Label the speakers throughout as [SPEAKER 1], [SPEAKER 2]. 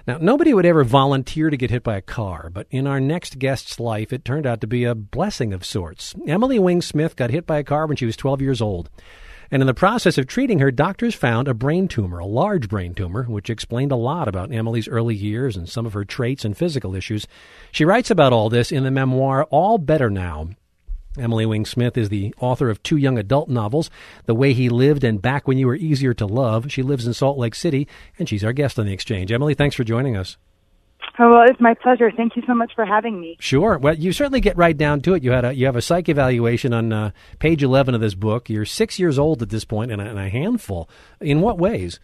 [SPEAKER 1] Now, nobody would ever volunteer to get hit by a car, but in our next guest's life, it turned out to be a blessing of sorts. Emily Wing Smith got hit by a car when she was 12 years old. And in the process of treating her, doctors found a brain tumor, a large brain tumor, which explained a lot about Emily's early years and some of her traits and physical issues. She writes about all this in the memoir, All Better Now. Emily Wing Smith is the author of 2 young adult novels, The Way He Lived and Back When You Were Easier to Love. She lives in Salt Lake City, and she's our guest on The Exchange. Emily, thanks for joining us.
[SPEAKER 2] Oh, well, it's my pleasure. Thank you so much for having me.
[SPEAKER 1] Sure. Well, you certainly get right down to it. You have a psych evaluation on page 11 of this book. You're 6 years old at this point and a handful. In what ways?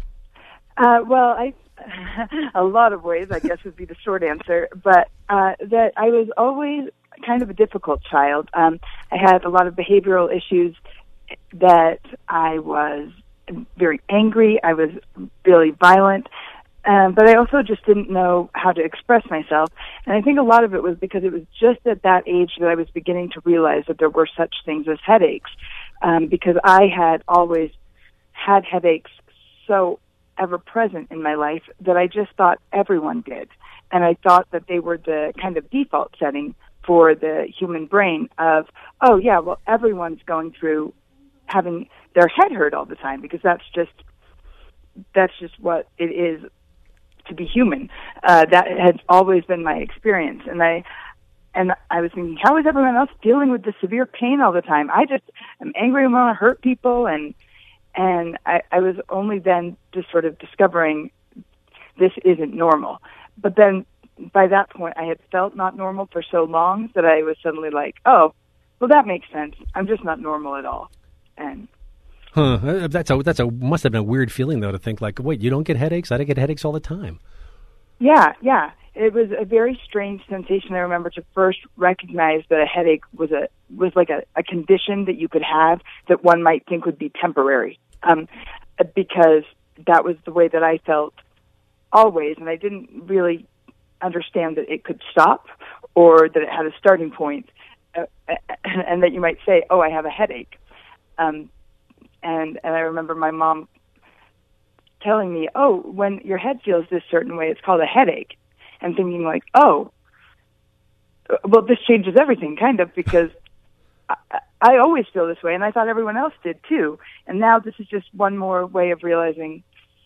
[SPEAKER 2] Well, a lot of ways, I guess, would be the short answer. But that I was always kind of a difficult child. I had a lot of behavioral issues that I was very angry. I was really violent. But I also just didn't know how to express myself. And I think a lot of it was because it was just at that age that I was beginning to realize that there were such things as headaches. Because I had always had headaches so ever present in my life that I just thought everyone did. And I thought that they were the kind of default setting for the human brain of, oh, yeah, well, everyone's going through having their head hurt all the time because that's just what it is to be human. That has always been my experience. And I was thinking, how is everyone else dealing with the severe pain all the time? I just am angry and want to hurt people. And I was only then just sort of discovering this isn't normal. But then by that point, I had felt not normal for so long that I was suddenly like, oh, well, that makes sense. I'm just not normal at all. And
[SPEAKER 1] That's must have been a weird feeling, though, to think like, wait, you don't get headaches? I get headaches all the time.
[SPEAKER 2] Yeah. It was a very strange sensation. I remember to first recognize that a headache was like a condition that you could have that one might think would be temporary, because that was the way that I felt always, and I didn't really understand that it could stop or that it had a starting point, and that you might say, oh, I have a headache. And I remember my mom telling me, oh, when your head feels this certain way, it's called a headache. And thinking like, oh, well, this changes everything, kind of, because I always feel this way, and I thought everyone else did too. And now this is just one more way of realizing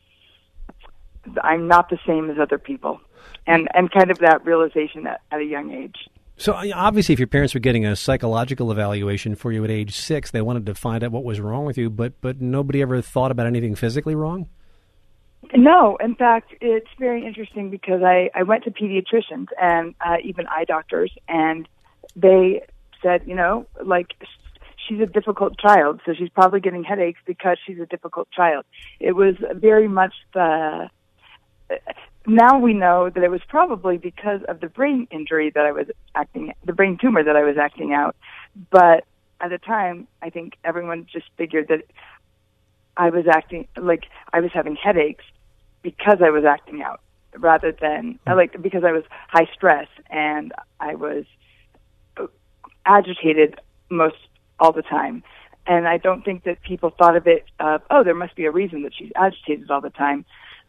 [SPEAKER 2] I'm not the same as other people. And kind of that realization at a young age.
[SPEAKER 1] So obviously, if your parents were getting a psychological evaluation for you at age 6, they wanted to find out what was wrong with you, but nobody ever thought about anything physically wrong?
[SPEAKER 2] No. In fact, it's very interesting because I went to pediatricians and even eye doctors, and they said, she's a difficult child, so she's probably getting headaches because she's a difficult child. It was very much now we know that it was probably because of the brain injury that I was the brain tumor that I was acting out. But at the time, I think everyone just figured that I was acting like I was having headaches because I was acting out, rather than because I was high stress and I was agitated most all the time. And I don't think that people thought of it there must be a reason that she's agitated all the time.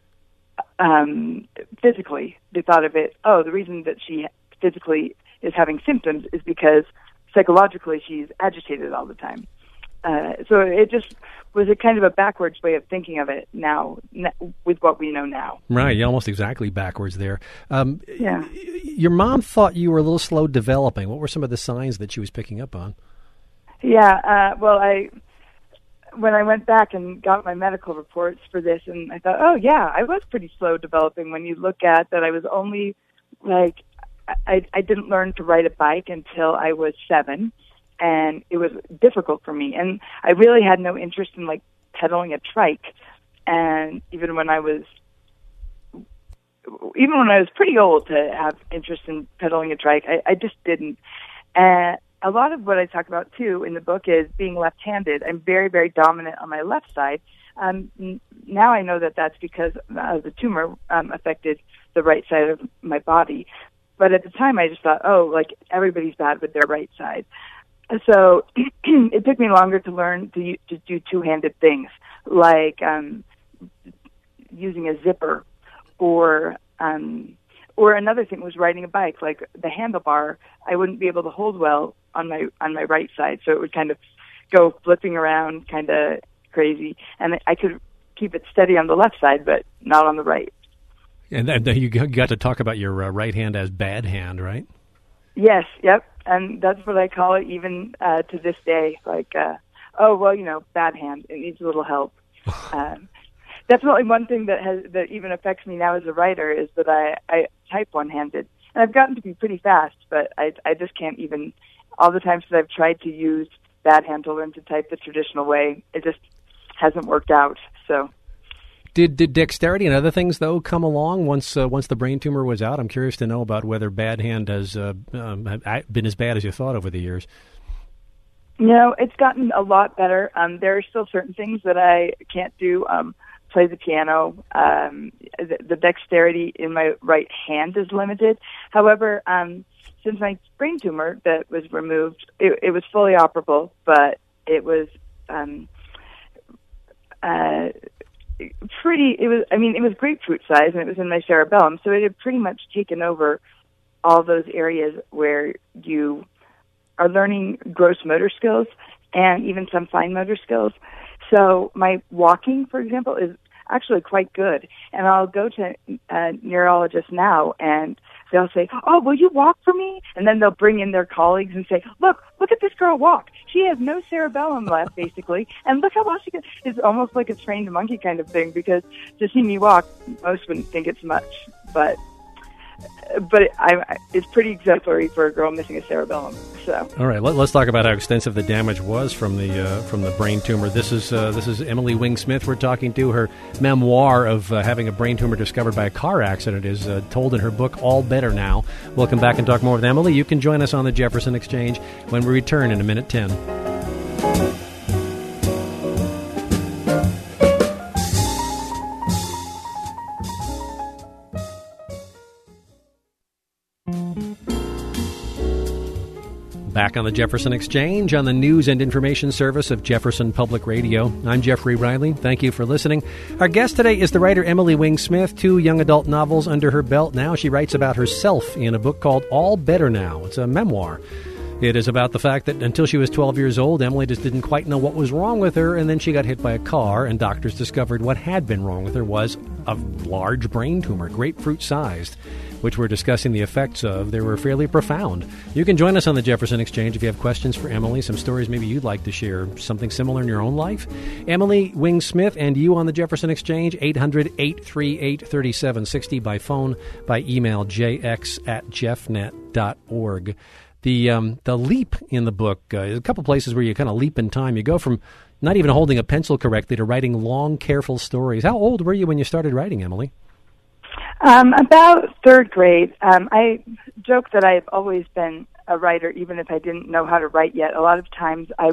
[SPEAKER 2] Physically, they thought of it, the reason that she physically is having symptoms is because psychologically she's agitated all the time. So it just was a kind of a backwards way of thinking of it now with what we know now.
[SPEAKER 1] Right, you're almost exactly backwards there.
[SPEAKER 2] Yeah.
[SPEAKER 1] Your mom thought you were a little slow developing. What were some of the signs that she was picking up on?
[SPEAKER 2] Yeah, when I went back and got my medical reports for this, and I thought, oh, yeah, I was pretty slow developing when you look at that. I was only, I didn't learn to ride a bike until I was 7, and it was difficult for me. And I really had no interest in, pedaling a trike. And even when I was pretty old to have interest in pedaling a trike, I just didn't. And a lot of what I talk about, too, in the book is being left-handed. I'm very, very dominant on my left side. Now I know that that's because the tumor affected the right side of my body. But at the time, I just thought, everybody's bad with their right side. So it took me longer to learn to do two-handed things, like using a zipper or Or another thing was riding a bike, like the handlebar, I wouldn't be able to hold well on my right side, so it would kind of go flipping around, kind of crazy, and I could keep it steady on the left side, but not on the right.
[SPEAKER 1] And then you got to talk about your right hand as bad hand, right?
[SPEAKER 2] Yes, yep, and that's what I call it even to this day. Like, bad hand. It needs a little help. Definitely one thing that even affects me now as a writer is that I type one-handed, and I've gotten to be pretty fast, but I just can't even. All the times that I've tried to use bad hand to learn to type the traditional way, it just hasn't worked out. So.
[SPEAKER 1] Did dexterity and other things, though, come along once the brain tumor was out? I'm curious to know about whether bad hand has been as bad as you thought over the years.
[SPEAKER 2] No, it's gotten a lot better. There are still certain things that I can't do. Play the piano. The dexterity in my right hand is limited. However, since my brain tumor that was removed, it was fully operable, but it was it was grapefruit size, and it was in my cerebellum, so it had pretty much taken over all those areas where you are learning gross motor skills and even some fine motor skills. So my walking, for example, is actually quite good. And I'll go to a neurologist now, and they'll say, "Oh, will you walk for me?" And then they'll bring in their colleagues and say, look at this girl walk. She has no cerebellum left, basically. And look how well she can. It's almost like a trained monkey kind of thing, because to see me walk, most wouldn't think it's much. But it's pretty exemplary for a girl missing a cerebellum. So.
[SPEAKER 1] All right, let's talk about how extensive the damage was from the brain tumor. This is Emily Wing Smith. We're talking to. Her memoir of having a brain tumor discovered by a car accident is told in her book, All Better Now. We'll come back and talk more with Emily. You can join us on the Jefferson Exchange when we return in a minute 10. Back on the Jefferson Exchange on the news and information service of Jefferson Public Radio. I'm Jeffrey Riley. Thank you for listening. Our guest today is the writer Emily Wing Smith. 2 young adult novels under her belt now. She writes about herself in a book called All Better Now. It's a memoir. It is about the fact that until she was 12 years old, Emily just didn't quite know what was wrong with her, and then she got hit by a car, and doctors discovered what had been wrong with her was a large brain tumor, grapefruit-sized, which we're discussing the effects of. They were fairly profound. You can join us on the Jefferson Exchange if you have questions for Emily, some stories maybe you'd like to share, something similar in your own life. Emily Wing Smith and you on the Jefferson Exchange, 800-838-3760 by phone, by email, jx@jeffnet.org. The leap in the book, a couple places where you kind of leap in time. You go from not even holding a pencil correctly to writing long, careful stories. How old were you when you started writing, Emily?
[SPEAKER 2] About 3rd grade. I joke that I've always been a writer, even if I didn't know how to write yet. A lot of times I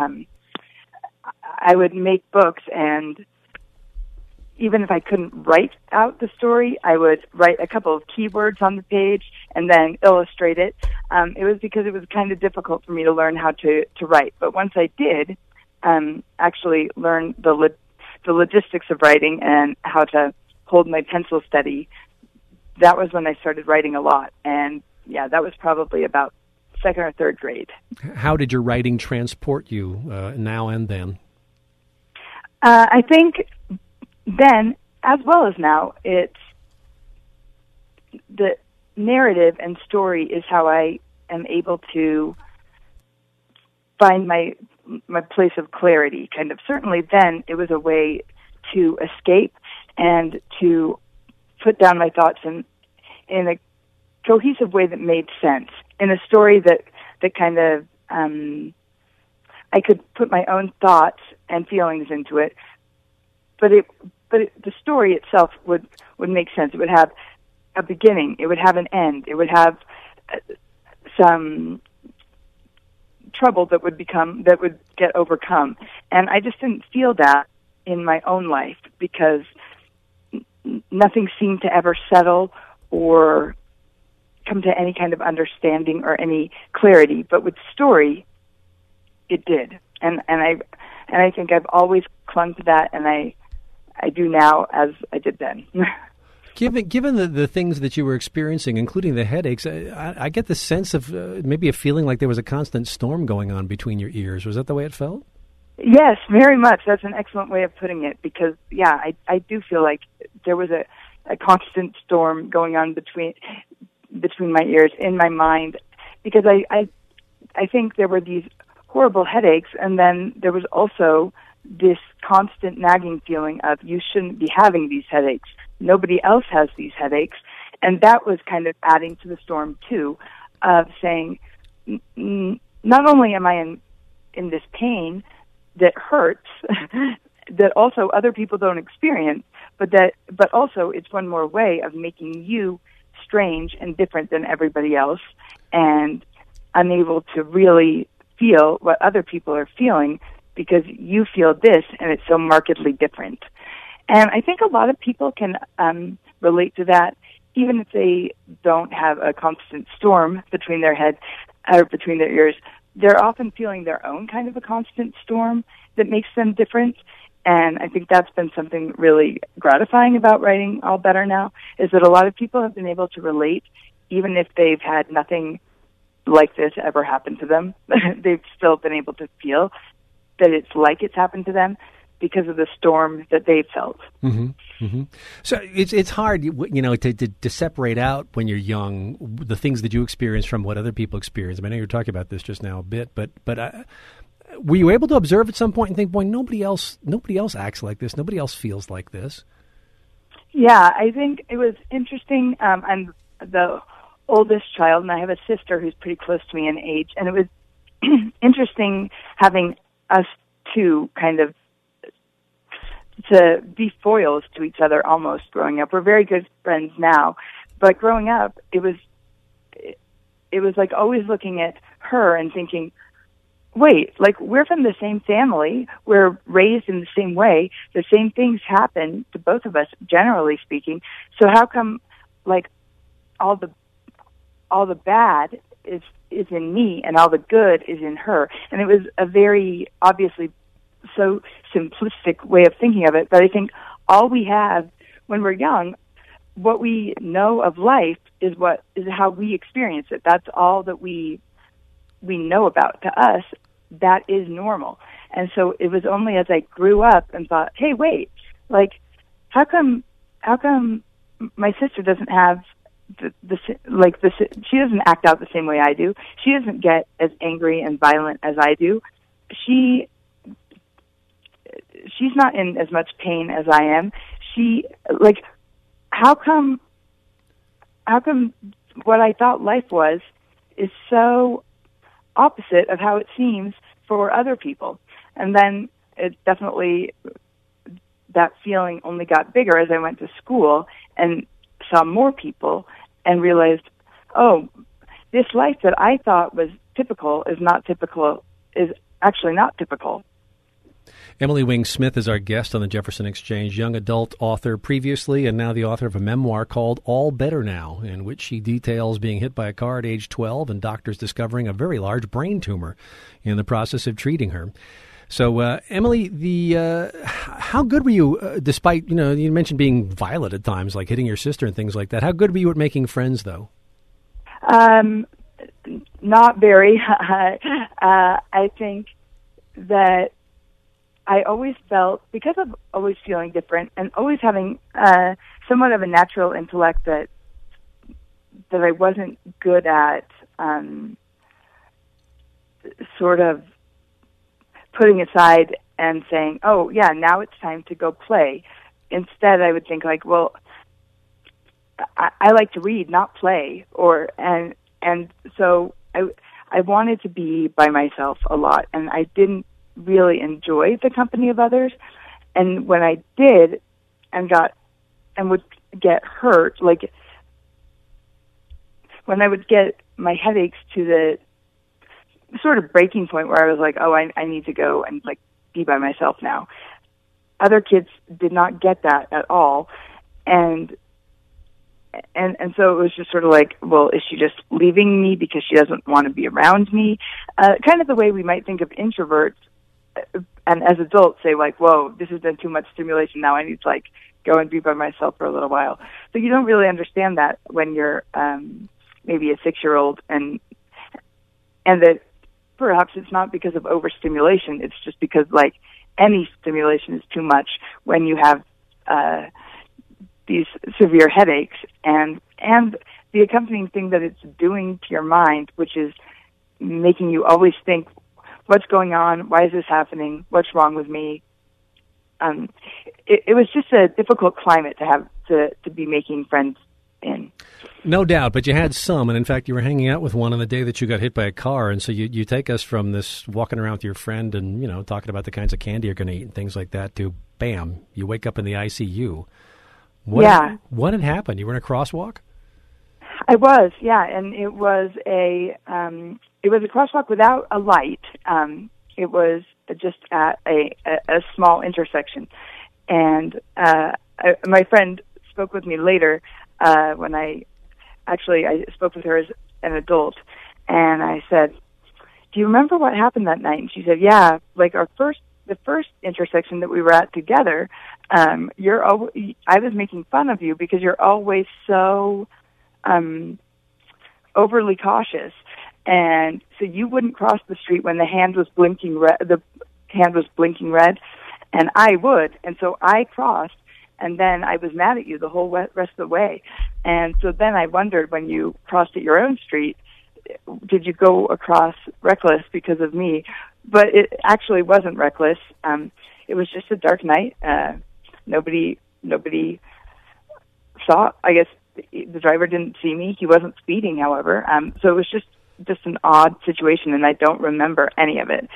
[SPEAKER 2] would make books, and even if I couldn't write out the story, I would write a couple of keywords on the page and then illustrate it. It was because it was kind of difficult for me to learn how to write. But once I did actually learn the logistics of writing and how to hold my pencil steady, that was when I started writing a lot. And, yeah, that was probably about 2nd or 3rd grade.
[SPEAKER 1] How did your writing transport you now and then?
[SPEAKER 2] I think then, as well as now, it's the narrative and story is how I am able to find my place of clarity. Kind of, certainly then it was a way to escape and to put down my thoughts in a cohesive way that made sense, in a story that kind of I could put my own thoughts and feelings into it, but the story itself would make sense. It would have a beginning. It would have an end. It would have some trouble that would get overcome. And I just didn't feel that in my own life, because nothing seemed to ever settle or come to any kind of understanding or any clarity. But with story, it did. And I think I've always clung to that, and I do now as I did then.
[SPEAKER 1] Given the things that you were experiencing, including the headaches, I get the sense of maybe a feeling like there was a constant storm going on between your ears. Was that the way it felt?
[SPEAKER 2] Yes, very much. That's an excellent way of putting it, because, I do feel like there was a constant storm going on between my ears, in my mind, because I think there were these horrible headaches, and then there was also this constant nagging feeling of, you shouldn't be having these headaches. Nobody else has these headaches. And that was kind of adding to the storm, too, of saying, not only am I in this pain that hurts, that also other people don't experience, but also it's one more way of making you strange and different than everybody else, and unable to really feel what other people are feeling, because you feel this and it's so markedly different. And I think a lot of people can relate to that, even if they don't have a constant storm between their head or between their ears. They're often feeling their own kind of a constant storm that makes them different. And I think that's been something really gratifying about writing All Better Now, is that a lot of people have been able to relate, even if they've had nothing like this ever happen to them. They've still been able to feel that it's like it's happened to them because of the storm that they've felt.
[SPEAKER 1] Mm-hmm. Mm-hmm. So it's hard, to separate out when you're young the things that you experience from what other people experience. I mean, I know you were talking about this just now a bit, but were you able to observe at some point and think, boy, nobody else acts like this, nobody else feels like this?
[SPEAKER 2] Yeah, I think it was interesting. I'm the oldest child, and I have a sister who's pretty close to me in age, and it was interesting having us two kind of to be foils to each other almost growing up. We're very good friends now, but growing up, it was like always looking at her and thinking, wait, like, we're from the same family, we're raised in the same way, the same things happen to both of us, generally speaking, so how come, like, all the bad is in me and all the good is in her? And it was a very obviously so simplistic way of thinking of it, but I think all we have when we're young, what we know of life is how we experience it. That's all that we know about. To us, that is normal. And so it was only as I grew up and thought, hey, wait, like, how come my sister doesn't have she doesn't act out the same way I do. She doesn't get as angry and violent as I do. She's not in as much pain as I am. How come what I thought life was is so opposite of how it seems for other people? And then it definitely, that feeling only got bigger as I went to school and saw more people and realized, oh, this life that I thought was typical is actually not typical.
[SPEAKER 1] Emily Wing Smith is our guest on the Jefferson Exchange, young adult author previously and now the author of a memoir called All Better Now, in which she details being hit by a car at age 12 and doctors discovering a very large brain tumor in the process of treating her. So, Emily, how good were you, despite, you mentioned being violent at times, like hitting your sister and things like that. How good were you at making friends, though?
[SPEAKER 2] Not very. I think that I always felt, because of always feeling different and always having somewhat of a natural intellect that I wasn't good at sort of putting aside and saying, oh, yeah, now it's time to go play. Instead, I would think like, well, I like to read, not play. And so I wanted to be by myself a lot, and I didn't really enjoy the company of others. And when I did and would get hurt, like when I would get my headaches to the sort of breaking point where I was like, oh, I need to go and like be by myself now. Other kids did not get that at all. And so it was just sort of like, well, is she just leaving me because she doesn't want to be around me? Kind of the way we might think of introverts, and as adults say like, whoa, this has been too much stimulation. Now I need to like go and be by myself for a little while. So you don't really understand that when you're maybe a 6-year-old, and that perhaps it's not because of overstimulation. It's just because, like, any stimulation is too much when you have these severe headaches, and the accompanying thing that it's doing to your mind, which is making you always think, what's going on? Why is this happening? What's wrong with me? It was just a difficult climate to have to be making friends in.
[SPEAKER 1] No doubt, but you had some, and in fact, you were hanging out with one on the day that you got hit by a car, and so you take us from this walking around with your friend and, talking about the kinds of candy you're going to eat and things like that to, bam, you wake up in the ICU. What had happened? You were in a crosswalk?
[SPEAKER 2] I was, yeah, and it was a crosswalk without a light. It was just at a small intersection, and my friend spoke with me later when I spoke with her as an adult, and I said, "Do you remember what happened that night?" And she said, "Yeah, like the first intersection that we were at together. I was making fun of you because you're always so overly cautious, and so you wouldn't cross the street when the hand was blinking red. The hand was blinking red, and I would, and so I crossed." And then I was mad at you the whole rest of the way. And so then I wondered, when you crossed at your own street, did you go across reckless because of me? But it actually wasn't reckless. It was just a dark night. Nobody saw. I guess the driver didn't see me. He wasn't speeding, however. So it was just an odd situation, and I don't remember any of it.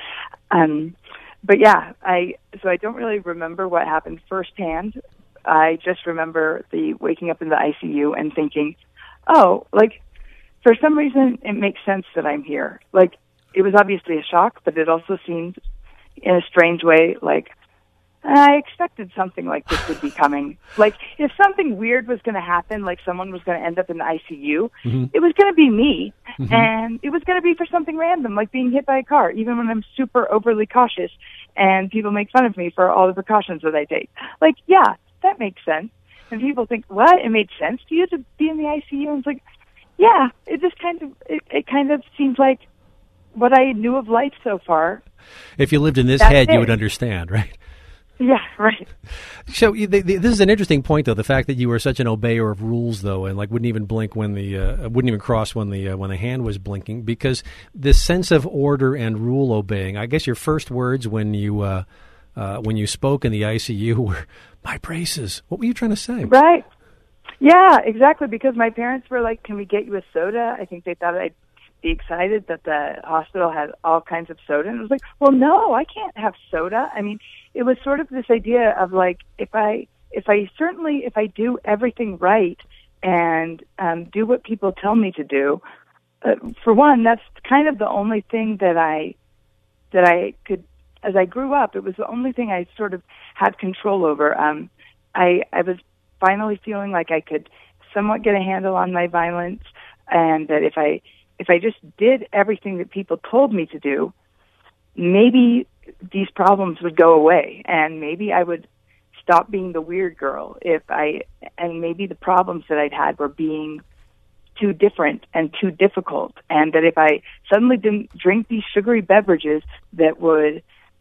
[SPEAKER 2] But yeah, I don't really remember what happened firsthand. I just remember the waking up in the ICU and thinking, oh, like, for some reason it makes sense that I'm here. Like, it was obviously a shock, but it also seemed, in a strange way, like, I expected something like this would be coming. Like, if something weird was going to happen, like someone was going to end up in the ICU, it was going to be me, and it was going to be for something random, like being hit by a car, even when I'm super overly cautious, and people make fun of me for all the precautions that I take. Like, yeah, that makes sense. And people think, what? It made sense to you to be in the ICU? And it's like, yeah, it just kind of seems like what I knew of life so far.
[SPEAKER 1] If you lived in this head, you would understand, right?
[SPEAKER 2] Yeah, right.
[SPEAKER 1] So this is an interesting point, though, the fact that you were such an obeyer of rules, though, and like wouldn't even blink when wouldn't even cross when the hand was blinking, because this sense of order and rule obeying. I guess your first words when you spoke in the ICU were, "My braces." What were you trying to say?
[SPEAKER 2] Right. Yeah, exactly. Because my parents were like, "Can we get you a soda?" I think they thought I'd be excited that the hospital had all kinds of soda, and I was like, "Well, no, I can't have soda." I mean, it was sort of this idea of like, if I do everything right and do what people tell me to do, for one, that's kind of the only thing that I could. As I grew up, it was the only thing I sort of had control over. I was finally feeling like I could somewhat get a handle on my violence, and that if I just did everything that people told me to do, maybe these problems would go away, and maybe I would stop being the weird girl. And maybe the problems that I'd had were being too different and too difficult, and that if I suddenly didn't drink these sugary beverages that would,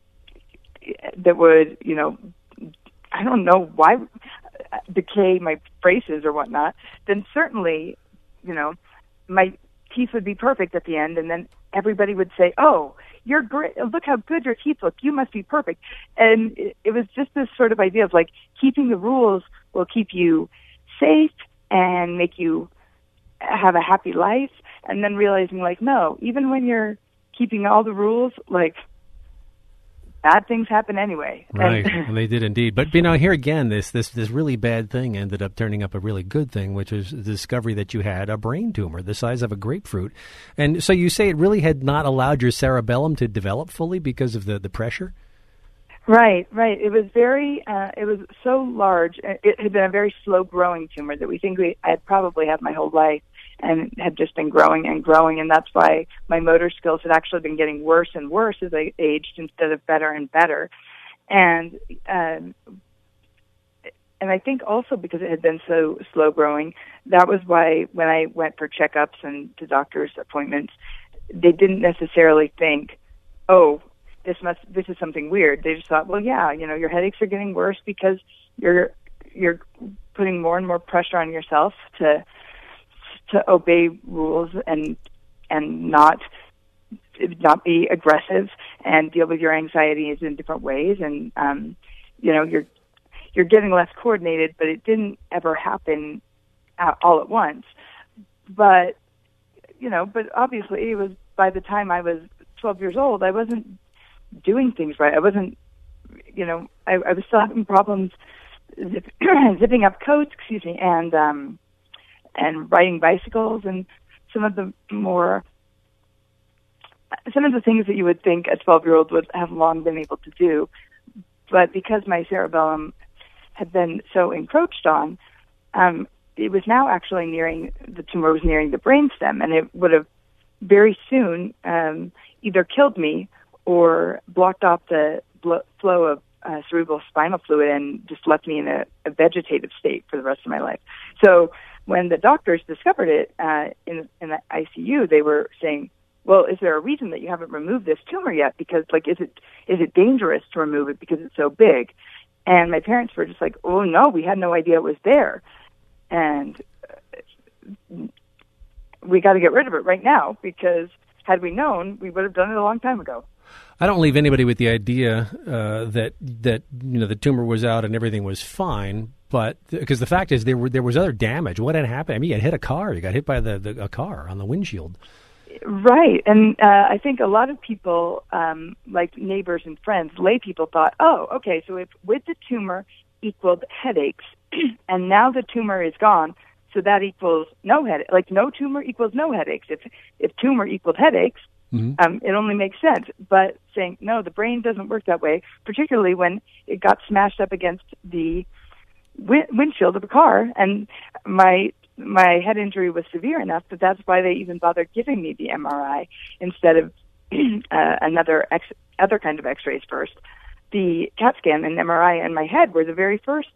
[SPEAKER 2] I don't know why, decay my braces or whatnot, then certainly, my teeth would be perfect at the end, and then everybody would say, "Oh, you're great. Look how good your teeth look. You must be perfect." And it was just this sort of idea of like, keeping the rules will keep you safe and make you have a happy life, and then realizing like, no, even when you're keeping all the rules, like, bad things happen anyway.
[SPEAKER 1] Right, and they did indeed. But here again, this really bad thing ended up turning up a really good thing, which was the discovery that you had a brain tumor the size of a grapefruit. And so you say it really had not allowed your cerebellum to develop fully because of the pressure?
[SPEAKER 2] Right. It was it was so large. It had been a very slow-growing tumor that we think I'd probably had my whole life, and had just been growing and growing, and that's why my motor skills had actually been getting worse and worse as I aged instead of better and better. And I think also because it had been so slow growing, that was why when I went for checkups and to doctor's appointments, they didn't necessarily think, oh, this is something weird. They just thought, well, yeah, your headaches are getting worse because you're putting more and more pressure on yourself to obey rules and not be aggressive and deal with your anxieties in different ways, and you're getting less coordinated, but it didn't ever happen all at once. But obviously it was, by the time I was 12 years old, I wasn't doing things right. I wasn't, I was still having problems zipping up coats, and riding bicycles, and some of the things that you would think a 12-year-old would have long been able to do. But because my cerebellum had been so encroached on, it was now actually the tumor was nearing the brainstem, and it would have very soon either killed me or blocked off the flow of cerebral spinal fluid and just left me in a vegetative state for the rest of my life. So when the doctors discovered it in the ICU, they were saying, well, is there a reason that you haven't removed this tumor yet? Because, is it dangerous to remove it because it's so big? And my parents were just like, oh, no, we had no idea it was there. And we got to get rid of it right now, because had we known, we would have done it a long time ago.
[SPEAKER 1] I don't leave anybody with the idea that the tumor was out and everything was fine, but because the fact is there was other damage. What had happened? I mean, you hit a car. You got hit by a car on the windshield.
[SPEAKER 2] Right, and I think a lot of people, like neighbors and friends, lay people, thought, oh, okay, so if with the tumor equaled headaches, and now the tumor is gone, so that equals no headache. Like, no tumor equals no headaches. If tumor equaled headaches, it only makes sense. But saying, no, the brain doesn't work that way, particularly when it got smashed up against the windshield of a car, and my head injury was severe enough that that's why they even bothered giving me the MRI instead of other kind of X-rays first. The CAT scan and MRI in my head were the very first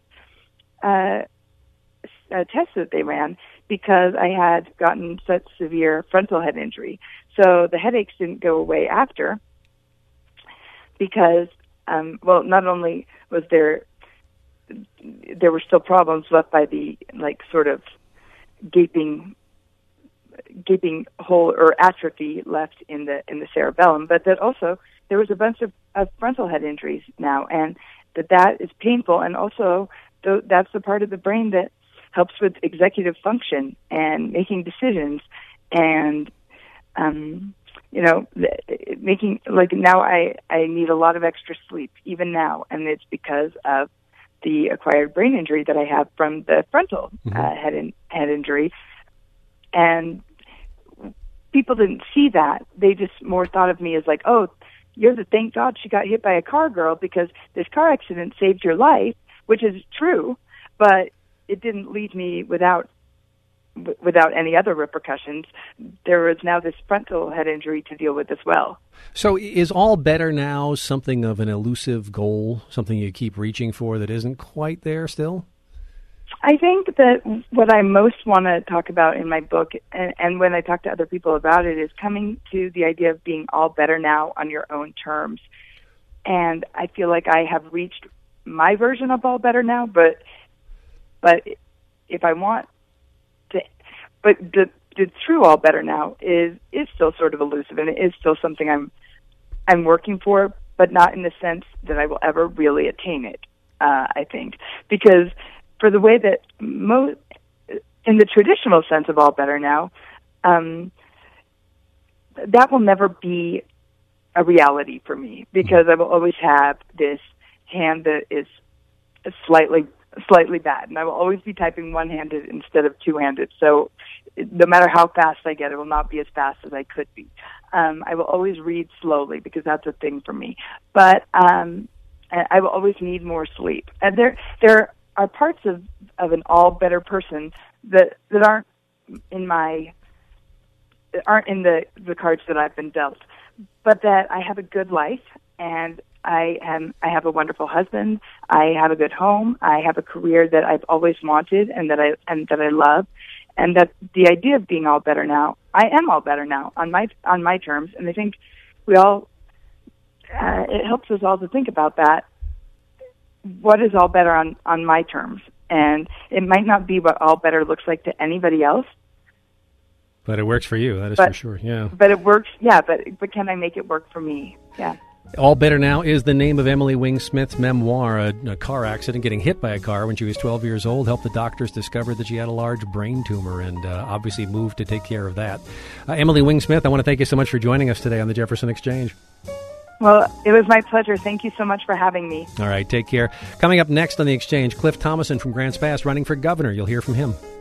[SPEAKER 2] tests that they ran, because I had gotten such severe frontal head injury. So the headaches didn't go away after, because, not only was there were still problems left by the sort of gaping hole or atrophy left in the cerebellum, but that also there was a bunch of frontal head injuries now, and that is painful, and also that's the part of the brain that helps with executive function and making decisions, and making, now I need a lot of extra sleep even now, and it's because of the acquired brain injury that I have from the frontal head injury. And people didn't see that. They just more thought of me as like, oh, you're the thank God she got hit by a car girl, because this car accident saved your life, which is true, but it didn't leave me without any other repercussions. There was now this frontal head injury to deal with as well.
[SPEAKER 1] So is all better now something of an elusive goal, something you keep reaching for that isn't quite there still?
[SPEAKER 2] I think that what I most want to talk about in my book, and when I talk to other people about it, is coming to the idea of being all better now on your own terms. And I feel like I have reached my version of all better now, but if I want to, but the true all better now is still sort of elusive, and it is still something I'm working for, but not in the sense that I will ever really attain it. I think, because for the way that in the traditional sense of all better now, that will never be a reality for me, because I will always have this hand that is slightly bad, and I will always be typing one-handed instead of two-handed. So no matter how fast I get, it will not be as fast as I could be. I will always read slowly, because that's a thing for me. But I will always need more sleep. And there are parts of an all better person that aren't in the cards that I've been dealt, but that I have a good life, and I have a wonderful husband. I have a good home. I have a career that I've always wanted and that I love. And that the idea of being all better now, I am all better now on my terms. And I think we all, it helps us all to think about that. What is all better on my terms? And it might not be what all better looks like to anybody else.
[SPEAKER 1] But it works for you, that is for sure, yeah.
[SPEAKER 2] But it works, yeah, but can I make it work for me? Yeah.
[SPEAKER 1] All Better Now is the name of Emily Wing Smith's memoir. A car accident, getting hit by a car when she was 12 years old, helped the doctors discover that she had a large brain tumor and obviously moved to take care of that. Emily Wing Smith, I want to thank you so much for joining us today on the Jefferson Exchange.
[SPEAKER 2] Well, it was my pleasure. Thank you so much for having me.
[SPEAKER 1] All right, take care. Coming up next on the Exchange, Cliff Thomason from Grants Pass running for governor. You'll hear from him.